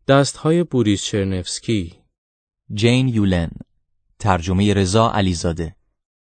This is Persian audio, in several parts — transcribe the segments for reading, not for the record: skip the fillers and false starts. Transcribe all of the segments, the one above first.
دستهای بوریس چرنفسکی. جین یولن. ترجمه رضا علیزاده.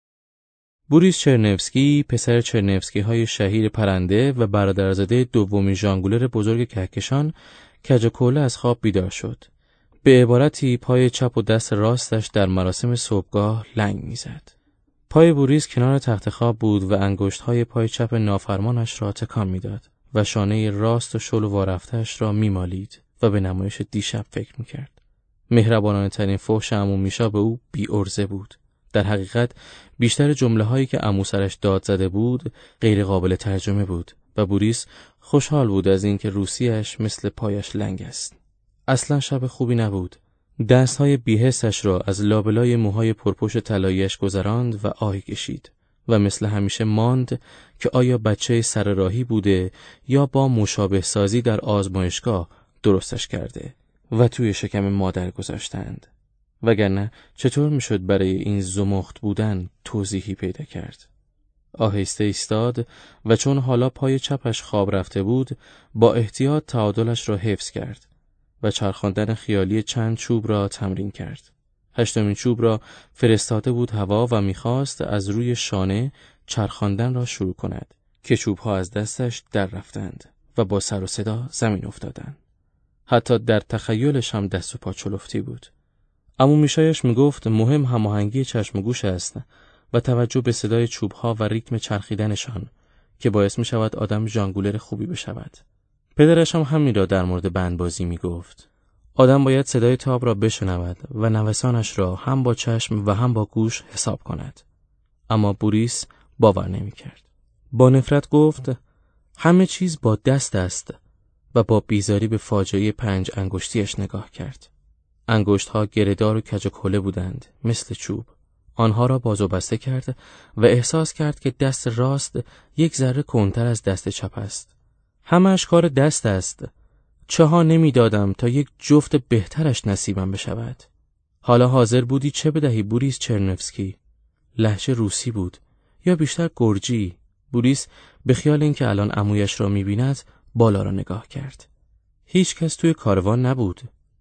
بوریس چرنفسکی پسر چرنفسکی‌های شهیر پرنده و برادرزاده دومین ژانگولر بزرگ کهکشان کجکوله از خواب بیدار شد. به عبارتی پای چپ و دست راستش در مراسم صبحگاه لنگ میزد. پای بوریس کنار تخت خواب بود و انگشت‌های پای چپ نافرمانش را تکان میداد و شانه راست و شل و وارفته‌اش را میمالید و به نمایش دیشب فکر میکرد. مهربانانه ترین فحش عمو میشا به او بی‌عرضه بود. در حقیقت بیشتر جمله‌هایی که عمو سرش داد زده بود غیر قابل ترجمه بود و بوریس خوشحال بود از اینکه روسیش مثل پایش لنگ است. اصلا شب خوبی نبود. دستهای بی‌حسش را از لابلای موهای پرپشت طلایی‌اش گذراند و آهی کشید و مثل همیشه ماند که آیا بچه سر راهی بوده یا با مشابه سازی در آزمایشگاه درستش کرده و توی شکم مادر گذاشتند. وگرنه چطور میشد برای این زمخت بودن توضیحی پیدا کرد؟ آهسته ایستاد و چون حالا پای چپش خواب رفته بود با احتیاط تعادلش را حفظ کرد و چرخاندن خیالی چند چوب را تمرین کرد. هشتمین چوب را فرستاده بود هوا و میخواست از روی شانه چرخاندن را شروع کند که چوبها از دستش در رفتند و با سر و صدا زمین افتادند. حتی در تخیلش هم دست و پا چلفتی بود. عمو میشایش میگفت مهم هماهنگی چشم و گوش است و توجه به صدای چوبها و ریتم چرخیدنشان که باعث می شود آدم ژانگولر خوبی بشود. پدرش هم همین را در مورد بندبازی می گفت. آدم باید صدای تاب را بشنود و نوسانش را هم با چشم و هم با گوش حساب کند. اما بوریس باور نمی کرد. با نفرت گفت همه چیز با دست است و با بیزاری به فاجعه 5 انگشتیش نگاه کرد. انگشت‌ها گره‌دار و کجکوله بودند مثل چوب. آنها را باز و بسته کرد و احساس کرد که دست راست یک ذره کندتر از دست چپ است. همه‌اش کار دست است. چه ها نمی‌دادم تا یک جفت بهترش نصیبم بشود. حالا حاضر بودی چه بدهی بوریس چرنفسکی؟ لهجه روسی بود یا بیشتر گرجی. بوریس به خیال اینکه الان عمویش را می‌بیند بالا را نگاه کرد. هیچ کس توی کاروان نبود.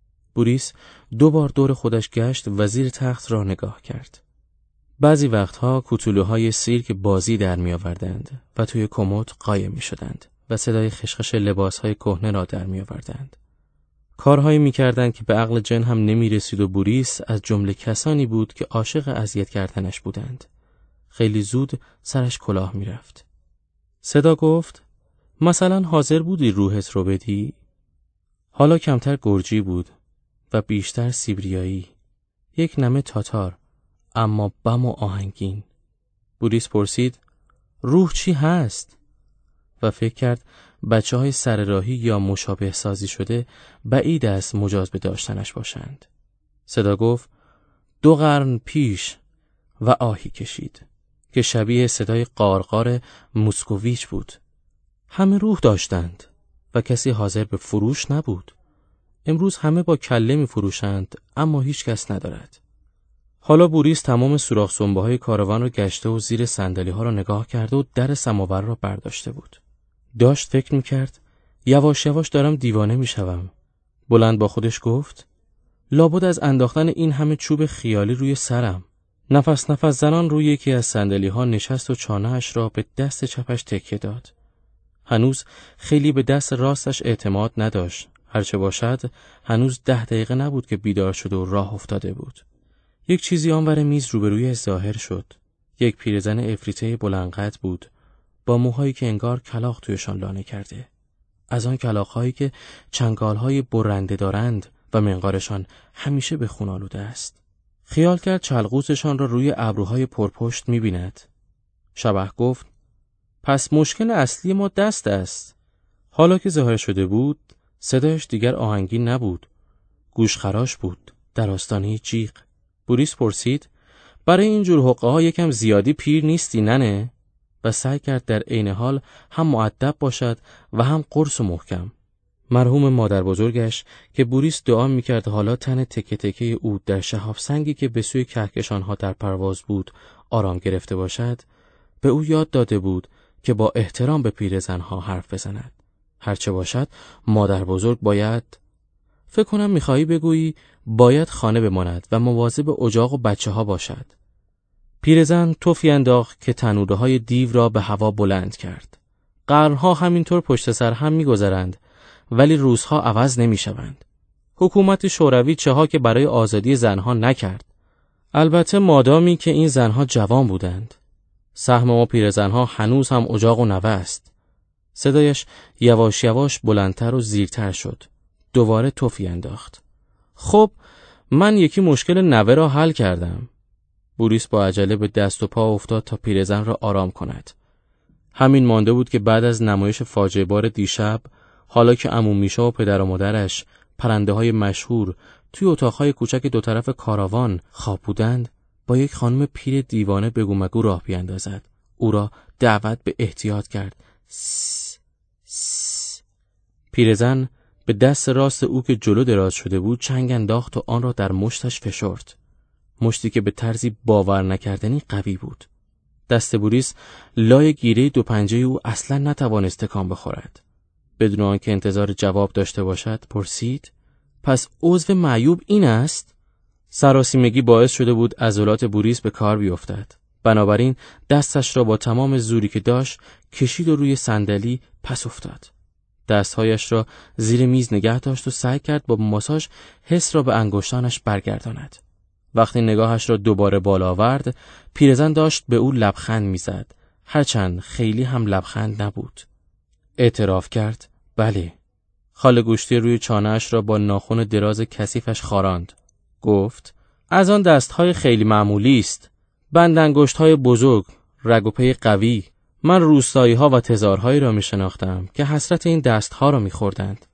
بوریس 2 بار دور خودش گشت و زیر تخت را نگاه کرد. بعضی وقتها کوتولوهای سیرک بازی در می آوردند و توی کمد قایم می شدند و صدای خشخش لباسهای کهنه را در می آوردند. کارهایی می کردند که به عقل جن هم نمی رسید و بوریس از جمله کسانی بود که عاشق اذیت کردنش بودند. خیلی زود سرش کلاه می رفت. صدا گفت مثلا حاضر بودی روحت رو بدی؟ حالا کمتر گرجی بود و بیشتر سیبریایی. یک نمه تاتار اما بم و آهنگین. بوریس پرسید روح چی هست؟ و فکر کرد بچه‌های سر راهی یا مشابه سازی شده بعید است مجاز به داشتنش باشند. صدا گفت 2 قرن پیش و آهی کشید که شبیه صدای قارقار موسکوویچ بود. همه روح داشتند و کسی حاضر به فروش نبود. امروز همه با کله می فروشند اما هیچ کس ندارد. حالا بوریس تمام سوراخ سنبه‌های کاروان را گشته و زیر صندلی‌ها را نگاه کرده و در سماور را برداشته بود. داشت فکر می‌کرد یواش یواش دارم دیوانه می‌شوم. بلند با خودش گفت لابد از انداختن این همه چوب خیالی روی سرم. نفس زنان روی یکی از صندلی‌ها نشست و چانه‌اش را به دست چپش تکیه داد. هنوز خیلی به دست راستش اعتماد نداشت. هرچه باشد هنوز 10 دقیقه نبود که بیدار شد و راه افتاده بود. یک چیزی آنور میز روبروی ظاهر شد. یک پیرزن افریته بلندقد بود با موهایی که انگار کلاغ تویشان لانه کرده. از آن کلاغ‌هایی که چنگال‌های برنده دارند و منقارشان همیشه به خون آلوده است. خیال کرد چلقوسشان را روی ابروهای پرپشت می‌بیند. شبح گفت پس مشکل اصلی ما دست است. حالا که ظاهر شده بود صدایش دیگر آهنگین نبود. گوشخراش بود در آستانه جیغ. بوریس پرسید برای این جور حقه‌ها یکم زیادی پیر نیستی ننه؟ و سعی کرد در عین حال هم مؤدب باشد و هم قرص و محکم. مرحوم مادر بزرگش که بوریس دعا می‌کرد حالا تن تکه تکه او در شهاب سنگی که به سوی کهکشان‌ها در پرواز بود آرام گرفته باشد، به او یاد داده بود که با احترام به پیرزن‌ها حرف بزند. هرچه باشد مادر بزرگ باید فکر کنم میخوایی بگویی باید خانه بماند و مواظب اجاق و بچه ها باشد. پیرزن تفی انداخت که تنوره‌های دیو را به هوا بلند کرد. قرنها همینطور پشت سر هم میگذرند ولی روزها عوض نمیشوند. حکومت شوروی چه ها که برای آزادی زنها نکرد. البته مادامی که این زنها جوان بودند. سهم ما پیرزنها هنوز هم اجاق و نوه است. صدایش یواش یواش بلندتر و زیرتر شد. دوباره تفی انداخت. خب من یکی مشکل نوه را حل کردم. بوریس با عجله به دست و پا افتاد تا پیرزن را آرام کند. همین مانده بود که بعد از نمایش فاجعه بار دیشب، حالا که عمو میشا و پدر و مادرش، پرنده‌های مشهور، توی اتاقهای کوچک دو طرف کاراوان خواب بودند، با یک خانم پیر دیوانه بگو مگو راه بیاندازد. او را دعوت به احتیاط کرد. پیرزن به دست راست او که جلو دراز شده بود چنگ انداخت و آن را در مشتش فشرد. مشتی که به طرزی باور نکردنی قوی بود. دست بوریس لای گیره دو پنجه او اصلا نتوانست تکان بخورد. بدون آنکه انتظار جواب داشته باشد پرسید: پس عضو معیوب این است؟ سراسیمگی باعث شده بود عضلات بوریس به کار بیفتد. بنابراین دستش را با تمام زوری که داشت کشید و روی صندلی پس افتاد. دستهایش را زیر میز نگه داشت و سعی کرد با ماساژ حس را به انگشتانش برگرداند. وقتی نگاهش را دوباره بالا آورد، پیرزن داشت به او لبخند میزد، هرچند خیلی هم لبخند نبود. اعتراف کرد: بله. خال گوشتی روی چانه‌اش را با ناخن دراز کثیفش خاراند. گفت: از آن دستهای خیلی معمولی است. بند انگشت‌های بزرگ، رگ و پی قوی. من روستایی‌ها و تزارهایی را می‌شناختم که حسرت این دست‌ها را می‌خوردند.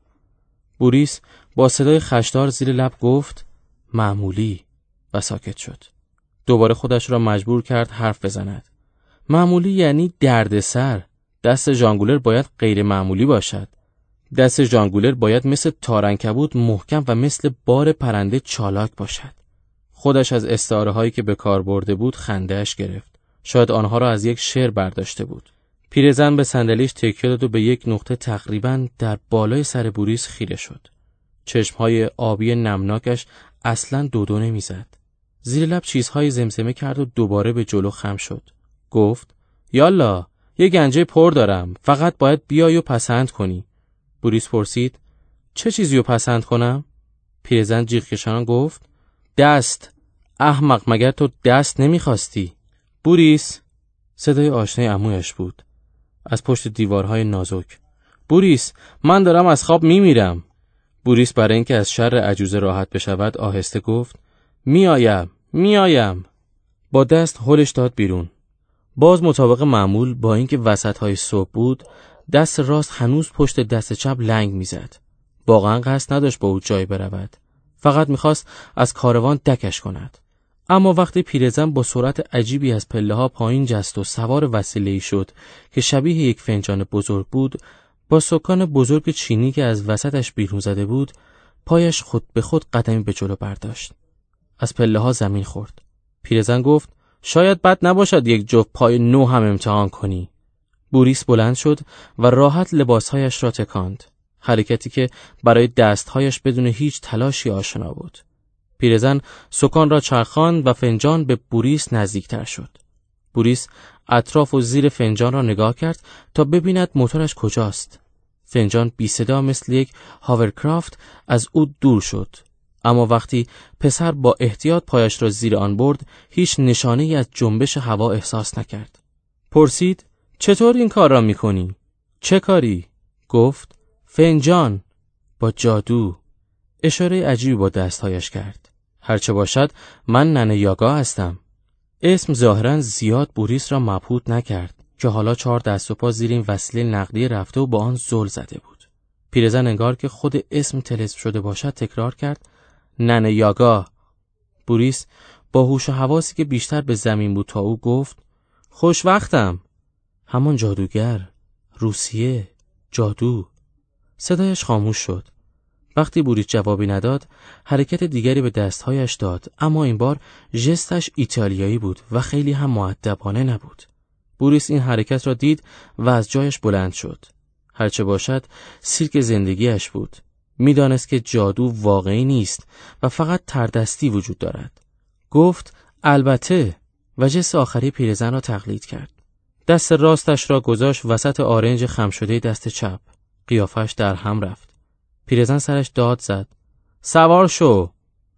بوریس با صدای خشدار زیر لب گفت: معمولی، و ساکت شد. دوباره خودش را مجبور کرد حرف بزند. معمولی یعنی دردسر. دست ژانگولر باید غیر معمولی باشد. دست ژانگولر باید مثل تارعنکبوت محکم و مثل بار پرنده چالاک باشد. خودش از استعاره‌هایی که به کار برده بود خنده‌اش گرفت. شاید آنها را از یک شعر برداشته بود. پیرزن به صندلیش تکیه داد و به یک نقطه تقریباً در بالای سر بوریس خیره شد. چشم‌های آبی نمناکش اصلاً دو نمی‌زد. زیر لب چیزهای زمزمه کرد و دوباره به جلو خم شد. گفت: یالا، یه گنجه پر دارم، فقط باید بیای و پسند کنی. بوریس پرسید: چه چیزی رو پسند کنم؟ پیرزن جیغ کشان گفت: دست. احمق، مگر تو دست نمیخواستی؟ بوریس. صدای آشنای عمویش بود از پشت دیوارهای نازک. بوریس، من دارم از خواب میمیرم. بوریس برای اینکه از شر عجوزه راحت بشود آهسته گفت: میایم. با دست هلش داد بیرون. باز مطابق معمول با اینکه وسطهای صبح بود، دست راست هنوز پشت دست چپ لنگ میزد. واقعا قصد نداشت با او جایی برود. فقط میخواست از کاروان دکش کند. اما وقتی پیرزن با سرعت عجیبی از پله‌ها پایین جست و سوار وسیله‌ای شد که شبیه یک فنجان بزرگ بود، با سکان بزرگ چینی که از وسطش بیرون زده بود، پایش خود به خود قدمی به جلو برداشت. از پله‌ها زمین خورد. پیرزن گفت: شاید بد نباشد یک جفت پای نو هم امتحان کنی. بوریس بلند شد و راحت لباسهایش را تکاند. حرکتی که برای دستهایش بدون هیچ تلاشی آشنا بود. پیرزن سکان را چرخاند و فنجان به بوریس نزدیکتر شد. بوریس اطراف و زیر فنجان را نگاه کرد تا ببیند موتورش کجاست. فنجان بی صدا مثل یک هاورکرافت از او دور شد. اما وقتی پسر با احتیاط پایش را زیر آن برد، هیچ نشانه‌ای از جنبش هوا احساس نکرد. پرسید: چطور این کار را می‌کنی؟ چه کاری؟ گفت: فنجان. با جادو. اشاره عجیبی با دستهایش کرد. هرچه باشد من ننه یاگا هستم. اسم ظاهراً زیاد بوریس را مبهوت نکرد که حالا 4 دست و پا زیر این وسیله نقدی رفته و با آن زل زده بود. پیرزن انگار که خود اسم طلسم شده باشد تکرار کرد: ننه یاگا. بوریس با هوش و حواسی که بیشتر به زمین بود تا او گفت: خوشوقتم. همان جادوگر. روسیه. جادو. صدایش خاموش شد. وقتی بوریس جوابی نداد، حرکت دیگری به دستهایش داد، اما این بار ژستش ایتالیایی بود و خیلی هم مؤدبانه نبود. بوریس این حرکت را دید و از جایش بلند شد. هرچه باشد سیرک زندگیش بود. می‌دانست که جادو واقعی نیست و فقط تردستی وجود دارد. گفت البته و جست آخری پیرزن را تقلید کرد. دست راستش را گذاشت وسط آرنج خم شده دست چپ. قیافش در هم رفت. پیرزن سرش داد زد. سوار شو!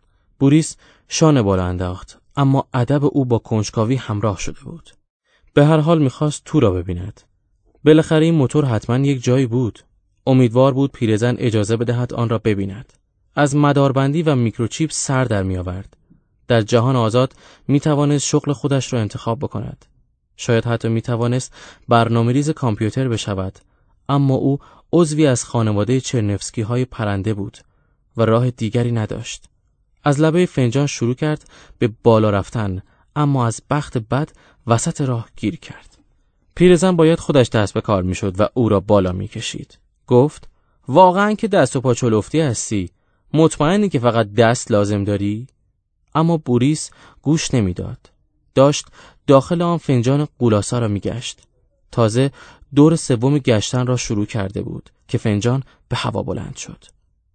بوریس شانه بالا انداخت، اما ادب او با کنجکاوی همراه شده بود. به هر حال می‌خواست تو را ببیند. بالاخره این موتور حتما یک جایی بود. امیدوار بود پیرزن اجازه بدهد آن را ببیند. از مداربندی و میکروچیپ سر در می‌آورد. در جهان آزاد می‌توانست شغل خودش را انتخاب بکند. شاید حتی می‌توانست برنامه‌ریز کامپیوتر بشود، اما او عضوی از خانواده چرنفسکی‌های پرنده بود و راه دیگری نداشت. از لبه فنجان شروع کرد به بالا رفتن، اما از بخت بد وسط راه گیر کرد. پیرزن باید خودش دست به کار می‌شد و او را بالا می‌کشید. گفت واقعاً که دست و پا چلفتی هستی؟ مطمئنی که فقط دست لازم داری؟ اما بوریس گوش نمی‌داد. داشت داخل آن فنجان قولاسا را می‌گشت. تازه دور سوم گشتن را شروع کرده بود که فنجان به هوا بلند شد.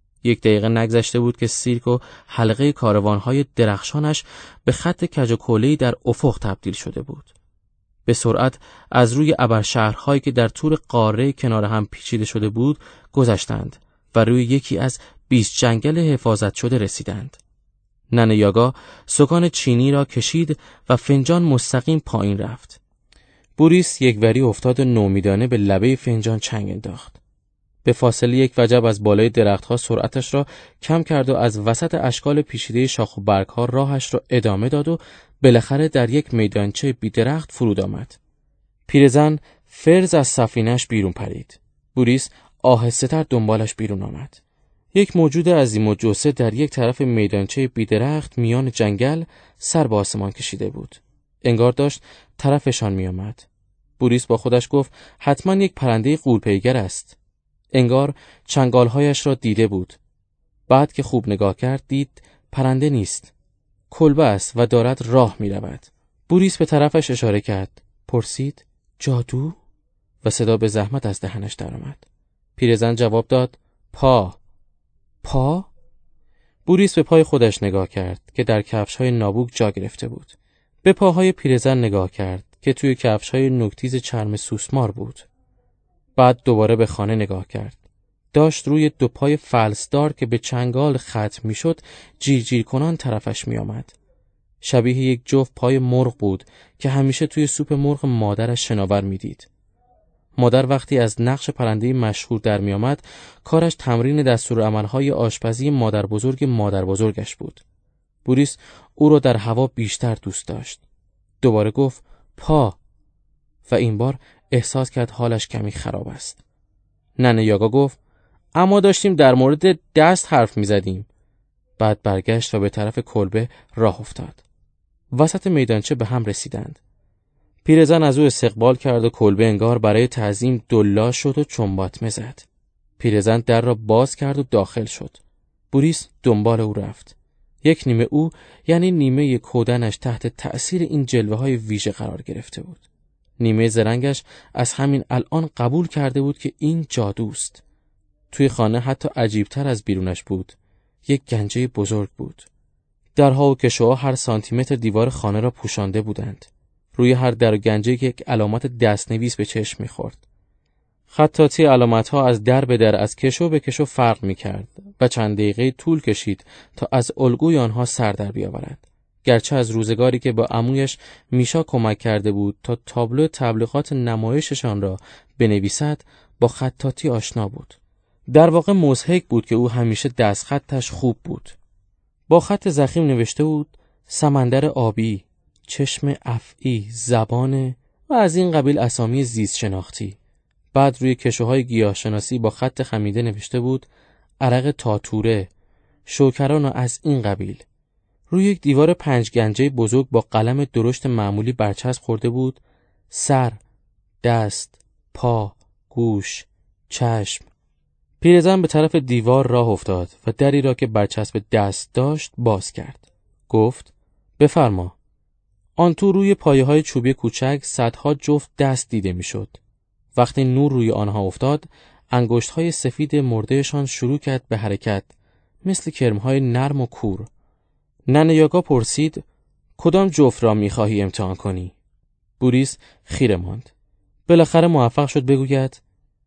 1 دقیقه نگذشته بود که سیرک و حلقه کاروان‌های درخشانش به خط کج و کوله‌ای در افق تبدیل شده بود. به سرعت از روی ابرشهرهایی که در طول قاره کنار هم پیچیده شده بود گذشتند و روی یکی از 20 جنگل حفاظت شده رسیدند. ننه یاگا سکان چینی را کشید و فنجان مستقیم پایین رفت. بوریس یک وری افتاد و نومیدانه به لبه فنجان چنگ انداخت. به فاصله 1 وجب از بالای درختها سرعتش را کم کرد و از وسط اشکال پیچیده شاخ و برگها راهش را ادامه داد و بالاخره در یک میدانچه بی درخت فرود آمد. پیرزن فرز از سفینه‌اش بیرون پرید. بوریس آهسته‌تر دنبالش بیرون آمد. یک موجود عظیم الجثه در یک طرف میدانچه بی درخت میان جنگل سر به آسمان کشیده بود. انگار داشت طرفشان می آمد. بوریس با خودش گفت حتما یک پرنده غول‌پیکر است. انگار چنگالهایش را دیده بود. بعد که خوب نگاه کرد دید پرنده نیست. کلبه است و دارد راه می رود. بوریس به طرفش اشاره کرد. پرسید جادو؟ و صدا به زحمت از دهنش درآمد. پیرزن جواب داد پا. پا؟ بوریس به پای خودش نگاه کرد که در کفش‌های نابوک جا گرفته بود. به پاهای پیرزن نگاه کرد که توی کفش‌های نوک‌تیز چرم سوسمار بود. بعد دوباره به خانه نگاه کرد. داشت روی 2 پای فلسدار که به چنگال ختم می‌شد جیر کنان طرفش می‌آمد. شبیه یک جفت پای مرغ بود که همیشه توی سوپ مرغ مادرش شناور می‌دید. مادر وقتی از نقش پرنده مشهور در می آمد کارش تمرین دستورالعمل‌های آشپزی مادر بزرگش بود. بوریس او را در هوا بیشتر دوست داشت. دوباره گفت پا و این بار احساس کرد حالش کمی خراب است. ننه یاگا گفت اما داشتیم در مورد دست حرف می زدیم. بعد برگشت و به طرف کلبه راه افتاد. وسط میدانچه به هم رسیدند. پیرزن از او استقبال کرد و کلبه انگار برای تعظیم دلا شد و چنباتمه زد. پیرزن در را باز کرد و داخل شد. بوریس دنبال او رفت. یک نیمه او یعنی نیمه کودنش تحت تأثیر این جلوه‌های ویژه قرار گرفته بود. نیمه زرنگش از همین الان قبول کرده بود که این جادوست. توی خانه حتی عجیبتر از بیرونش بود. یک گنجه بزرگ بود. درها و کشوها هر سانتیمتر دیوار خانه را پوشانده بودند. روی هر در و گنجه یک علامت دستنویس به چشم می‌خورد. خطاطی علامت‌ها از در به در از کشو به کشو فرق می‌کرد و چند دقیقه طول کشید تا از الگوی آنها سر در بیاورد. گرچه از روزگاری که با عمویش میشا کمک کرده بود تا تابلو تبلیغات نمایششان را بنویسد با خطاطی آشنا بود. در واقع مضحک بود که او همیشه دستخطش خوب بود. با خط ضخیم نوشته بود سمندر آبی، چشم افعی، زبان و از این قبیل اسامی زیست شناختی. بعد روی کشوهای گیاهشناسی با خط خمیده نوشته بود عرق تاتوره، شوکران و از این قبیل. روی یک دیوار 5 گنجه بزرگ با قلم درشت معمولی برچسب خورده بود سر، دست، پا، گوش، چشم. پیرزن به طرف دیوار راه افتاد و دری را که برچسب دست داشت باز کرد. گفت بفرما. آن تو روی پایه‌های چوبی کوچک صدها جفت دست دیده میشد. وقتی نور روی آنها افتاد انگشت‌های سفید مردهشان شروع کرد به حرکت، مثل کرم‌های نرم و کور. ننه یاگا پرسید: کدام جفت را می‌خواهی امتحان کنی؟ بوریس خیره ماند. بالاخره موفق شد بگوید: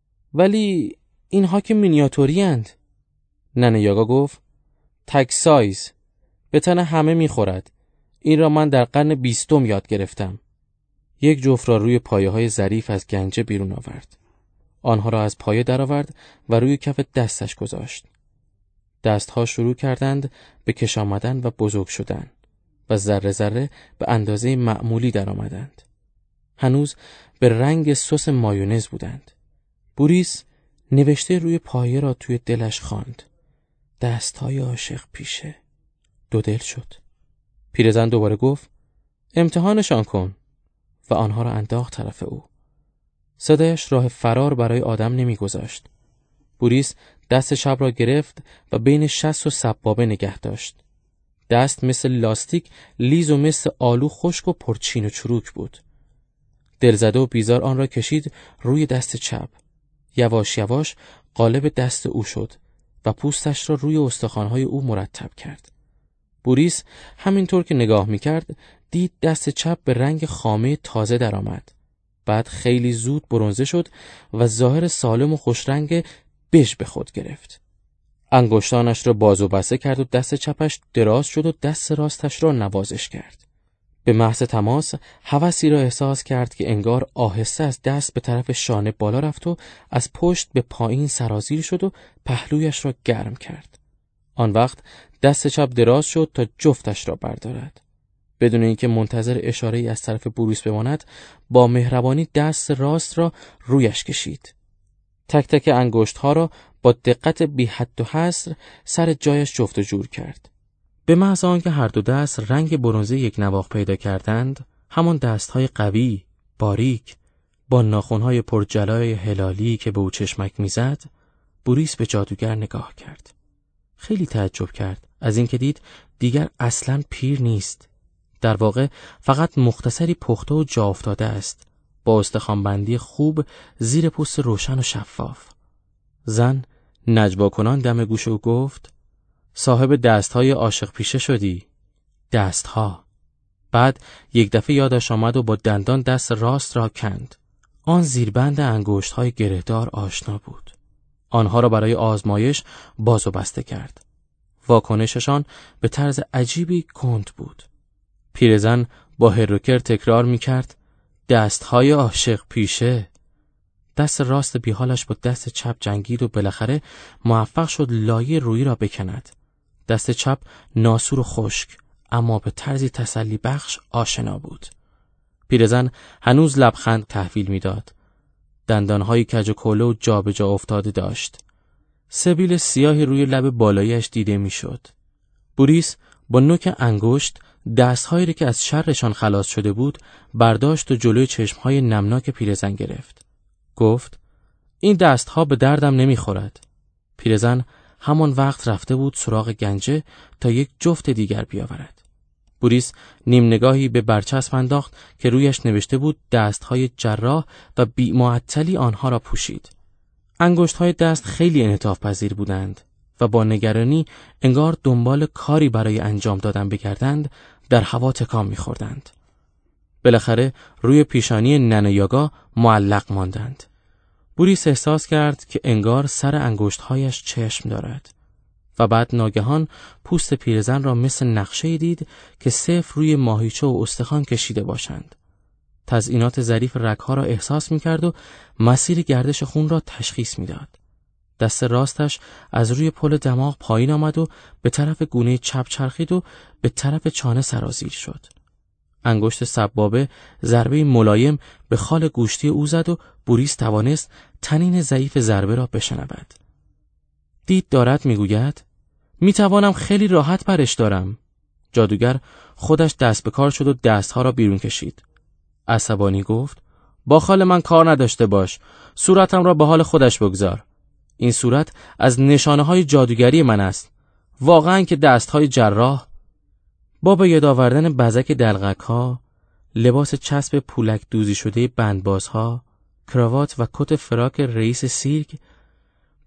ولی اینها که مینیاتوری اند. ننه یاگا گفت: تک سایز، به تن همه می‌خورد. این را من در قرن 20 یاد گرفتم. یک جفت را روی پایه‌های ظریف از گنجه بیرون آورد. آنها را از پایه درآورد و روی کف دستش گذاشت. دستها شروع کردند به کش آمدن و بزرگ شدن و ذره ذره به اندازه معمولی درآمدند. هنوز به رنگ سس مایونز بودند. بوریس نوشته روی پایه را توی دلش خواند: دستهای عاشق پیشه. دو دل شد. پیرزن دوباره گفت: امتحانشان کن، و آنها را انداخت طرف او. صدایش راه فرار برای آدم نمیگذاشت. بوریس دست چپ را گرفت و بین شست و سبابه نگه داشت. دست مثل لاستیک لیز و مثل آلو خشک و پرچین و چروک بود. دلزده و بیزار آن را کشید روی دست چپ. یواش یواش قالب دست او شد و پوستش را روی استخوان‌های او مرتب کرد. بوریس همینطور که نگاه می‌کرد دید دست چپ به رنگ خامه تازه درآمد. بعد خیلی زود برنزه شد و ظاهر سالم و خوشرنگ بژ به خود گرفت. انگشتانش را باز و بسته کرد و دست چپش دراز شد و دست راستش را نوازش کرد. به محض تماس هوسی را احساس کرد که انگار آهسته از دست به طرف شانه بالا رفت و از پشت به پایین سرازیر شد و پهلویش را گرم کرد. آن وقت دست چپ دراز شد تا جفتش را بردارد. بدون اینکه منتظر اشاره‌ای از طرف بوریس بماند، با مهربانی دست راست را رویش کشید. تک تک انگشت‌ها را با دقت بی حد و حصر سر جایش جفت و جور کرد. به محض آنکه هر دو دست رنگ برنزه یک نواخت پیدا کردند، همان دست‌های قوی، باریک، با ناخن‌های پرجلای هلالی که به او چشمک می‌زد، بوریس به جادوگر نگاه کرد. خیلی تعجب کرد از اینکه دید دیگر اصلاً پیر نیست. در واقع فقط مختصری پخته و جا افتاده است، با استخوان‌بندی خوب زیر پوست روشن و شفاف. زن نجوا کنان دم گوش او گفت: صاحب دستهای عاشق پیشه شدی. دستها. بعد یک دفعه یادش آمد و با دندان دست راست را کند. آن زیربند انگشت‌های گرهدار آشنا بود. آنها را برای آزمایش باز و بسته کرد. واکنششان به طرز عجیبی کند بود. پیرزن با هروکر تکرار می‌کرد: دستهای عاشق پیشه. دست راست بیحالش با دست چپ جنگید و بالاخره موفق شد لایه رویی را بکند. دست چپ ناسور و خشک، اما به طرزی تسلی بخش آشنا بود. پیرزن هنوز لبخند تحویل میداد. دندانهای کج و کوله و جا به جا افتاده داشت. سبیل سیاهی روی لب بالایش دیده میشد. بوریس با نوک انگشت دستهایی را که از شرشان خلاص شده بود برداشت و جلوی چشمهای نمناک پیرزن گرفت. گفت: این دستها به دردم نمیخورد. پیرزن همان وقت رفته بود سراغ گنجه تا یک جفت دیگر بیاورد. بوریس نیم نگاهی به برچسب انداخت که رویش نوشته بود دستهای جراح و بی‌معطلی آنها را پوشید. انگشت‌های دست خیلی انعطاف پذیر بودند و با نگرانی انگار دنبال کاری برای انجام دادن بگردند در هوا تکان می‌خوردند. بالاخره روی پیشانی ننه یاگا معلق ماندند. بوریس احساس کرد که انگار سر انگشت‌هایش چشم دارد و بعد ناگهان پوست پیرزن را مثل نقشه‌ای دید که صفر روی ماهیچه و استخوان کشیده باشند. تزئینات ظریف رگ‌ها را احساس می‌کرد و مسیر گردش خون را تشخیص می‌داد. دست راستش از روی پل دماغ پایین آمد و به طرف گونه چپ چرخید و به طرف چانه سرازیر شد. انگشت سبابه ضربه ملایم به خال گوشتی او زد و بوریس توانست تنین ضعیف ضربه را بشنود. دید دارد میگوید: میتوانم خیلی راحت برش دارم. جادوگر خودش دست به کار شد و دستها را بیرون کشید. عصبانی گفت: با خال من کار نداشته باش، صورتم را به حال خودش بگذار. این صورت از نشانه های جادوگری من است. واقعا که دستهای جراح. با به یاد آوردن بزک دلغک ها، لباس چسب پولک دوزی شده بندبازها، کراوات و کت فراک رئیس سیرک،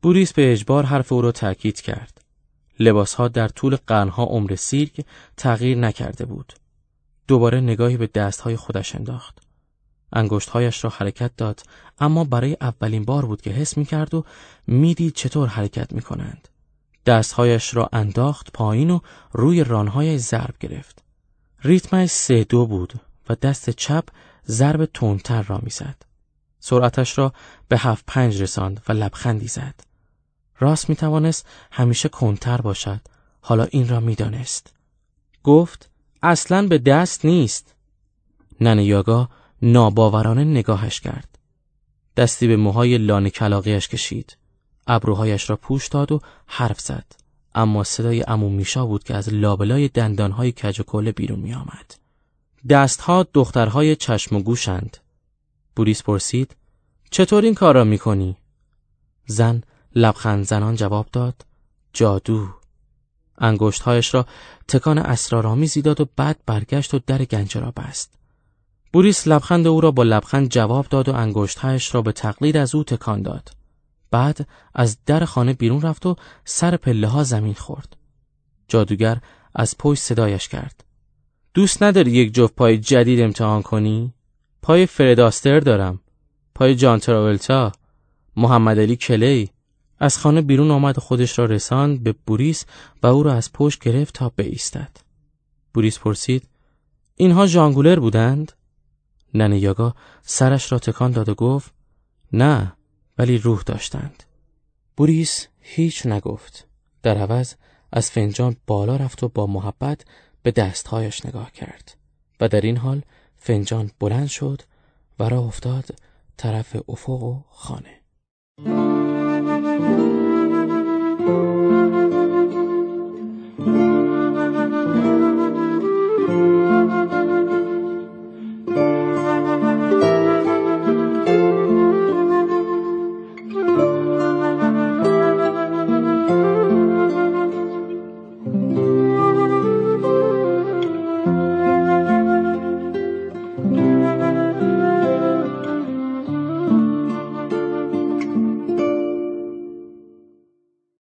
بوریس به اجبار حرف او را تأکید کرد. لباسها در طول قرنها عمر سیرک تغییر نکرده بود. دوباره نگاهی به دستهای خودش انداخت. انگشتهایش را حرکت داد، اما برای اولین بار بود که حس می‌کرد و می‌دید چطور حرکت می‌کنند. دستهایش را انداخت پایین و روی رانهایش ضرب گرفت. ریتمش 3-2 بود و دست چپ ضرب تندتر را می‌زد. سرعتش را به 7-5 رساند و لبخندی زد. راست می‌توانست همیشه کندتر باشد، حالا این را می‌دانست. گفت اصلاً به دست نیست. ننه یاگا ناباورانه نگاهش کرد. دستی به موهای لانه کلاغیش کشید. ابروهایش را پوش داد و حرف زد، اما صدای عمو میشا بود که از لابلای دندانهای کج و کوله بیرون می آمد. دستها دخترهای چشم و گوشند. بوریس پرسید چطور این کار را می کنی؟ زن لبخند زنان جواب داد جادو. انگشتهایش را تکان اسرارآمیزی داد و بعد برگشت و در گنجه را بست. بوریس لبخند او را با لبخند جواب داد و انگشتهایش را به تقلید از او تکان داد. بعد از در خانه بیرون رفت و سر پله ها زمین خورد. جادوگر از پشت صدایش کرد. دوست نداری یک جفت پای جدید امتحان کنی؟ پای فرد آستر دارم. پای جان تراولتا. محمد علی کلی. از خانه بیرون آمد و خودش را رساند به بوریس و او را از پشت گرفت تا بایستد. بوریس پرسید اینها ژانگولر بودند؟ ننه یاگا سرش را تکان داد و گفت نه، ولی روح داشتند. بوریس هیچ نگفت. در عوض از فنجان بالا رفت و با محبت به دستهایش نگاه کرد و در این حال فنجان بلند شد و راه افتاد طرف افق و خانه.